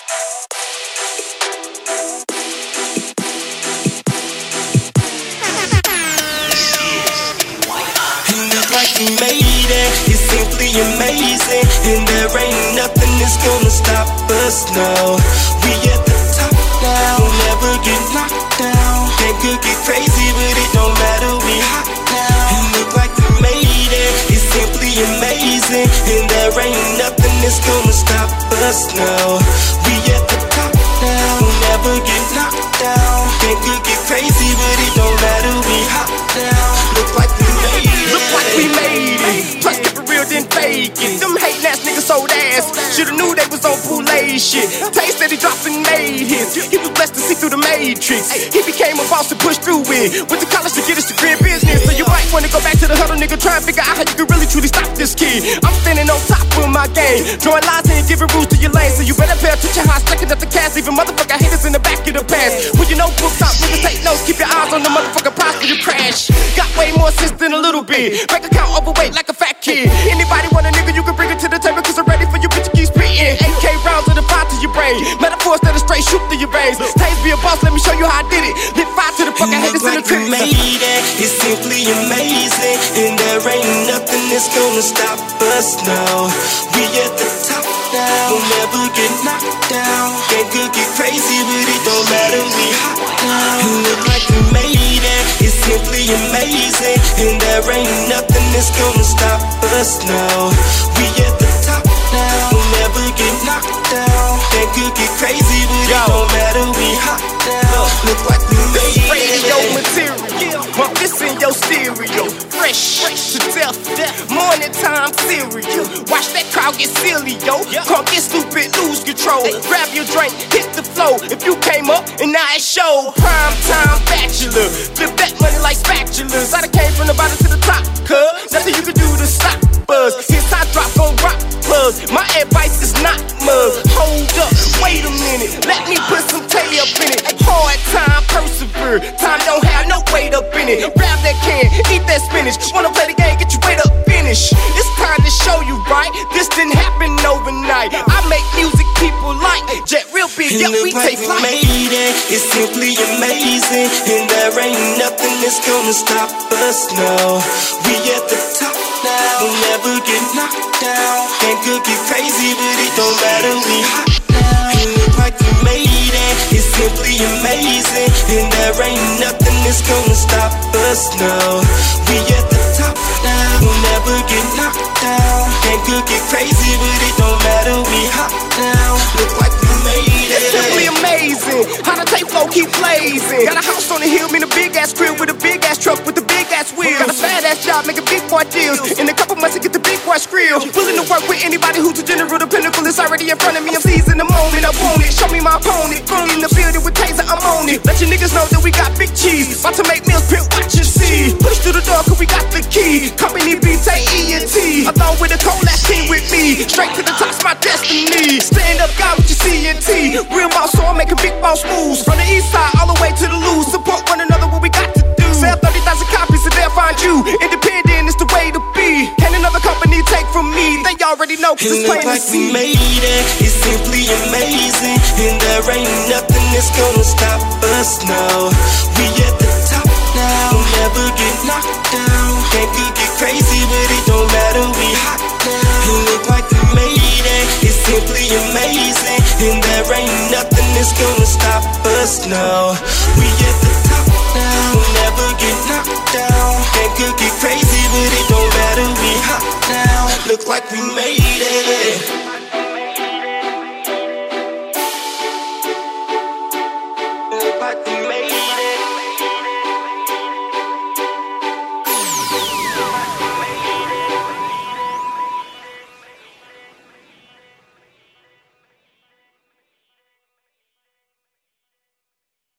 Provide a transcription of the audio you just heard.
We made it, it's simply amazing, and there ain't nothing that's gonna stop us, no. We at the top now, we'll never get knocked down. They could get crazy, but it don't matter, we hot now. It look like we made it, it's simply amazing, and there ain't nothing that's gonna stop us, no. We at the top now, we'll never get knocked down. They could get crazy, but it don't matter, we hot now. Look like we made it. Look like we made it. Plus keep it real, then fake it. Them hatin' ass niggas sold ass. Shoulda knew they was on Kool-Aid shit. Tay said he dropped and made hits. He was blessed to see through the matrix. He became a boss and pushed through it. Went to college to get his degree in business. So you might wanna go back to the huddle, nigga. Try and figure out how you can really truly stop this kid. I'm standing on top of my game. Drawing lines and giving rules to your lane. So you better pay attention how I'm stacking up the cash. Even motherfucker haters in the back of the past. When you know books out, niggas take notes. Keep your eyes on the motherfucker prize for you crash. Got way more sense than a little bit. Bank account overweight like a fat kid. Anybody want a nigga, you can bring it to the table, cause I'm ready for you, bitch, keep spitting. AK rounds to the fire to your brain. Metaphors that are straight shoot through your veins. Taze be a boss, let me show you how I did it. Lit fire to the fucking haters in the trip. Made it, it's simply amazing, and there ain't nothing that's gonna stop us, no. We at the top now, we'll never get knocked down. They could get crazy, but it don't matter, we hot now. It look like we made it, it's simply amazing, and there ain't nothing that's gonna stop us, no. We at the top now, we'll never get knocked down. They could get crazy, but it don't matter, we hot now. Look like we made it. Radio material, bump this in your stereo. Fresh to death, morning time cereal. Watch that crowd get silly, yo. Can't get stupid, lose control. Grab your drink, hit the flow. If you came up and now it show. Prime time bachelor, flip that money like spatulas. I done came from the bottom to the top, cuz nothing you can do to stop us. His hot drop gon' rock plugs. My advice is not mug. Hold up, wait a minute, let me put some tay up in it. Hard time, persevere. Time don't have no weight up in it. Grab that can, eat that spinach. Wanna play the game, get your weight up, finish. It's time to show you right. This didn't happen overnight. I make music people like Jet real big, yeah, we take flight. Made it, it's simply amazing, and there ain't nothing that's gonna stop us, no. We at the top now, we'll never get knocked down. They could get crazy, but it don't matter, we hot now. It look like we made it, it's simply amazing, and there ain't nothing that's gonna stop us, no. We at the top now, we'll never get knocked down. They could get crazy, but it don't matter, we hot now. Look like we made it. It's simply amazing how the tape flow keep blazing. Got a house on the hill, mean a big ass crib with a big ass truck with a big ass wheel. Got a fat ass job, making big boy deals. In a couple months, I get the big boy skrill. Willing to work with anybody who's a general. The pinnacle is already in front of me. I'm seizing the moment, I want it. Show me my opponent. Boom in the building with Taser, I'm on it. Let your niggas know that we got big cheese. About to make meals, print, watch and see. Push through the door, cause we got the key. Company B, take ENT. Along with a cold ass team with me. Straight to the top's my destiny. Stand up, guy with your CNT. Real boss, so I'm making big boss moves. From the east side all the way to the loose. Support one another, what we got to do. Sell 30,000 copies and they'll find you. Independent is the way to be. Can't another company take from me. They already know cause it's plain to see. We made it, it's simply amazing, and there ain't nothing that's gonna stop us, no. We at the top now, we'll never get knocked down. They could get crazy, but it don't matter, we hot now. It look like we made it, it's simply amazing, and there ain't nothing that's gonna stop us, no. We at the top now, we'll never get knocked down. They could get crazy, but it don't matter, we hot now. Look like we made it.